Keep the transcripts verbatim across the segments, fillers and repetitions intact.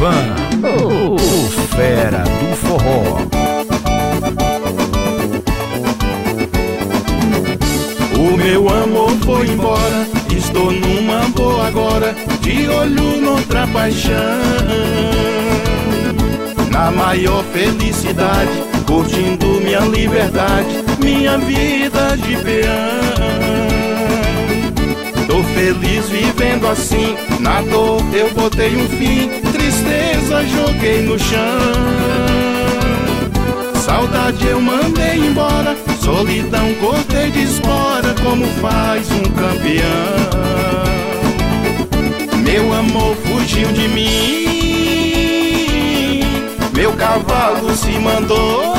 Ivan, o, o fera do forró. O meu amor foi embora, estou numa boa agora, de olho noutra paixão. Na maior felicidade, curtindo minha liberdade, minha vida de peão. Tô feliz vivendo assim, na dor eu botei um fim, tristeza joguei no chão. Saudade eu mandei embora, solidão cortei de espora, como faz um campeão. Meu amor fugiu de mim, meu cavalo se mandou.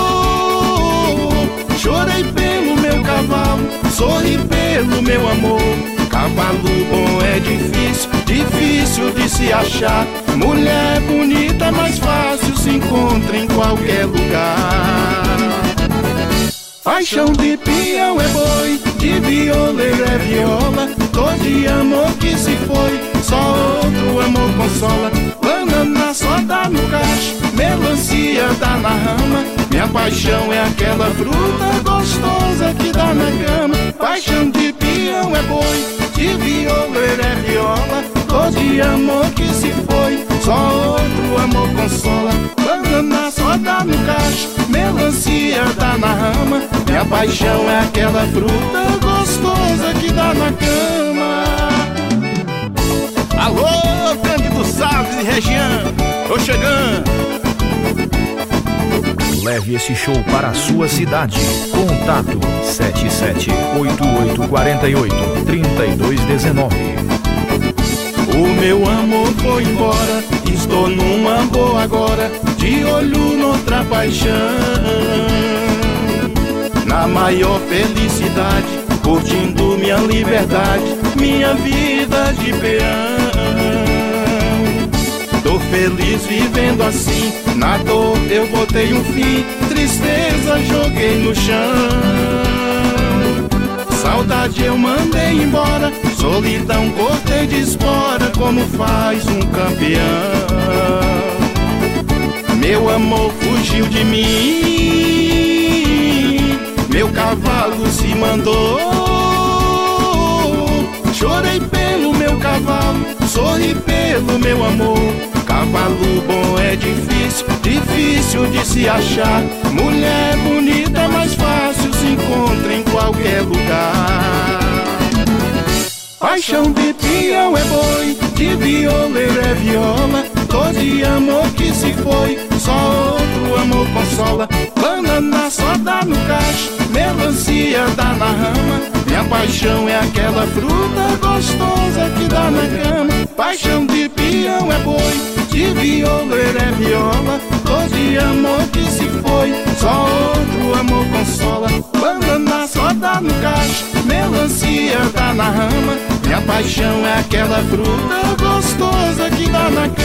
Chorei pelo meu cavalo, sorri pelo meu amor. Cavalo bom é difícil, difícil de se achar. Mulher bonita mais fácil se encontra em qualquer lugar. Paixão de peão é boi, de violeiro é viola. Dor de amor que se foi, só outro amor consola. Banana só dá no cacho, melancia dá na rama. Minha paixão é aquela fruta gostosa que dá na cama. Paixão de peão é boi, de violeiro é viola. Dor de amor que se foi, só outro amor consola. Banana só dá no cacho, melancia dá na rama. Minha paixão é aquela fruta gostosa que dá na cama. Alô, Cândido Salles e região, tô chegando. Leve esse show para a sua cidade. Contato sete sete oito oito quatro oito três dois um nove. O meu amor foi embora, estou numa boa agora, de olho noutra paixão. Na maior felicidade, curtindo minha liberdade, minha vida de peão. Tô feliz vivendo assim, na dor eu botei um fim, tristeza joguei no chão. Saudade eu mandei embora, solidão cortei de espora, como faz um campeão. Meu amor fugiu de mim, meu cavalo se mandou. Chorei pelo meu cavalo, sorri pelo meu amor. Cavalo bom é difícil, difícil de se achar. Mulher bonita mais fácil se encontra em qualquer lugar. Paixão de peão é boi, de violeiro é viola. Dor de amor que se foi, só outro amor consola. Banana só dá no cacho, melancia dá na rama. Minha paixão é aquela fruta gostosa que dá na cama. Paixão de peão é boi, de violeiro é viola. Dor de amor que se foi, só outro amor consola. Banana só dá no cacho, melancia dá na rama. Minha paixão é aquela fruta gostosa que dá na cama.